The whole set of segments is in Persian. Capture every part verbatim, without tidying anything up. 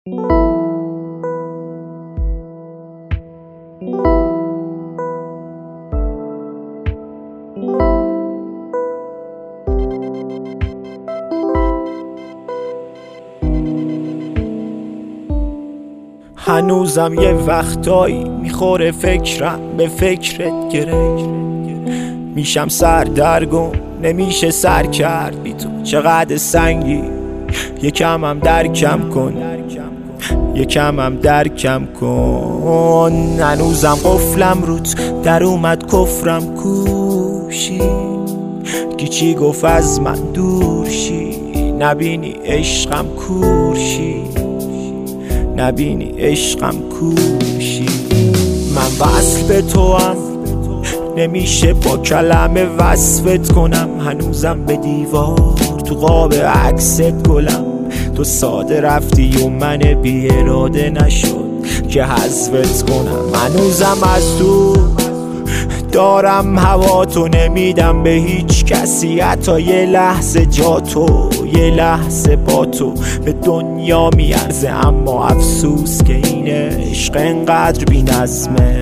هنوزم یه وقتایی میخوره فکرم به فکرت گره، میشم سردرگم نمیشه سر کرد بی تو. چقدر سنگی یکم هم درکم کن، یکم هم درکم کن. هنوزم قفلم روت در اومد کفرم کوشی، گیچی گفت از من دور شی، نبینی عشقم کورشی، نبینی عشقم کورشی. من وصل به تو هم نمیشه با کلمه وصفت کنم، هنوزم به دیوار تو قاب عکست گلم. تو ساده رفتی و من بی اراده نشد که حذفت کنم. هنوزم از تو دارم هوا تو، نمیدم به هیچ کسی حتی یه لحظه جا تو، یه لحظه با تو به دنیا میارزه. اما افسوس که این عشق انقدر بی نظمه.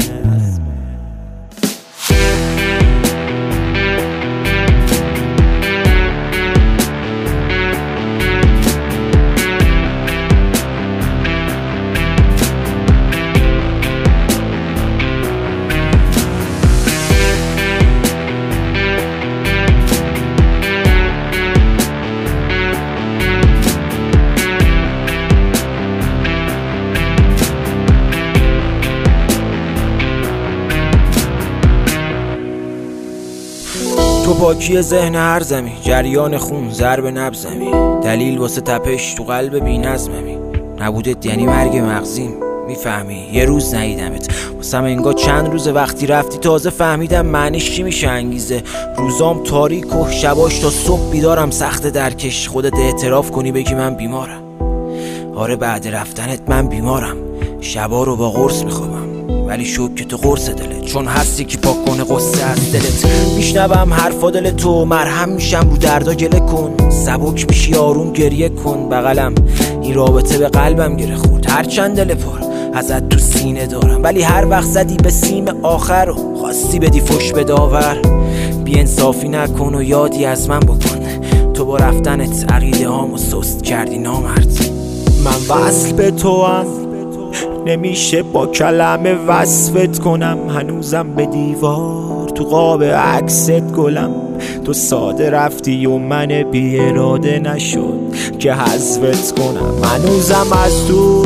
تو پاکی ذهن هر زمی، جریان خون ضرب نبضمی، دلیل واسه تپش تو قلب بی نظممی. نبودت یعنی مرگ مغزیم، میفهمی یه روز ندیدمت واسم انگار چند روزه. وقتی رفتی تازه فهمیدم معنیش چی میشه انگیزه. روزام تاریک و شباش تا صبح بیدارم، سخت درکش خودت اعتراف کنی بگی من بیمارم. آره بعد رفتنت من بیمارم، شبا رو با قرص میخوابم ولی شوک که تو قرص دلت، چون هستی که پاک کنه قصه از دلت. میشنوم حرفا دل تو، مرهم میشم رو دردا گله کن. سبک میشی آروم گریه کن بغلم، این رابطه به قلبم گره خورد. هرچند دل پر ازت تو سینه دارم، ولی هر وقت زدی به سیم آخر رو خواستی بدی فش به داور. بی انصافی نکن و یادی از من بکن، تو با رفتنت عقیده هامو سست کردی نامرد. من وصل به تو هم نمیشه با کلمه وصفت کنم، هنوزم به دیوار تو قاب عکست گلم. تو ساده رفتی و من بی اراده نشد که حذفت کنم. هنوزم از تو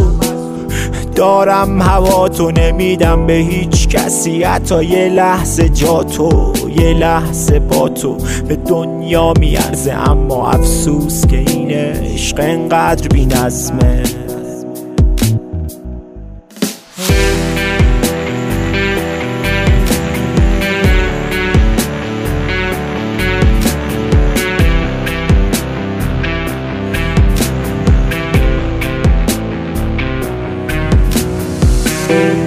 دارم هوا تو، نمیدم به هیچ کسی حتی یه لحظه جا تو، یه لحظه با تو به دنیا میارزه. اما افسوس که این عشق انقدر بی نظمه. Thank you.